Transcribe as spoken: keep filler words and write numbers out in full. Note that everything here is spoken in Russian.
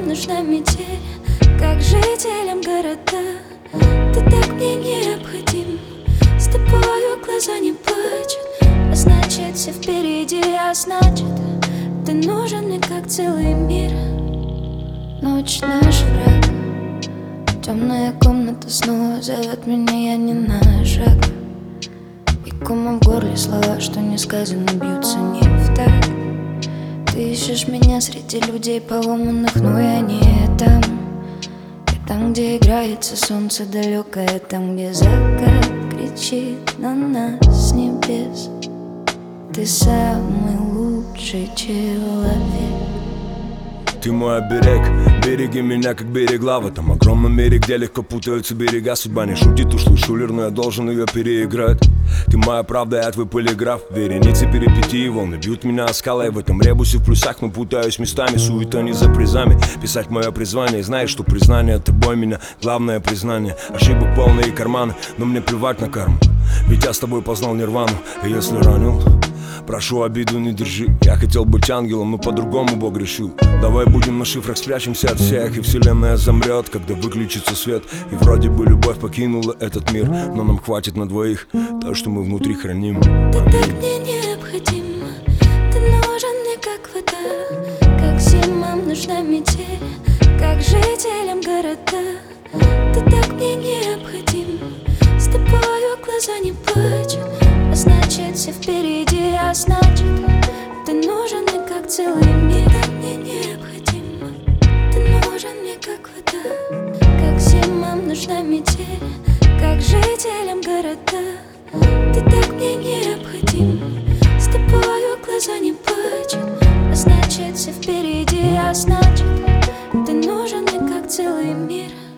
нужна метель, как жителям города. Ты так мне необходим, с тобою глаза не плачут, а значит все впереди, а значит ты нужен мне как целый мир. Ночь наш враг, темная комната снова зовет меня, я не на шаг. И комом в горле слова, что не сказано, бьются не в такт. Ты ищешь меня среди людей поломанных, но я не там. Я там, где играется солнце далекое, там, где закат кричит на нас с небес. Ты самый лучший человек. Ты мой оберег, береги меня, как берегла в этом огромном мире, где легко путаются берега. Судьба не шутит, ушлый шулер, но я должен ее переиграть. Ты моя правда, я твой полиграф. Вереницы перипетий, волны бьют меня о скалы. Я в этом ребусе в плюсах, но путаюсь местами. Суета не за призами, писать мое призвание. Знаешь, что признание тобой меня главное признание. Ошибок полные карманы, но мне плевать на карму, ведь я с тобой познал нирвану. И если ранил, прошу, обиду не держи. Я хотел быть ангелом, но по-другому Бог решил. Давай будем на шифрах, спрячемся от всех, и вселенная замрет, когда выключится свет. И вроде бы любовь покинула этот мир, но нам хватит на двоих то, что мы внутри храним. Ты так мне необходим, ты нужен мне как вода, как зимам нужна метель, как жителям города. Ты так мне необходим, с тобою глаза не плачут, а значит все впереди, а значит ты нужен мне как целый мир. Ты так мне необходим, ты нужен мне как вода, как зимам нужна метель, как жителям города. Ты так мне необходим, с тобою глаза не плачут, а значит все впереди, а значит ты нужен мне как целый мир.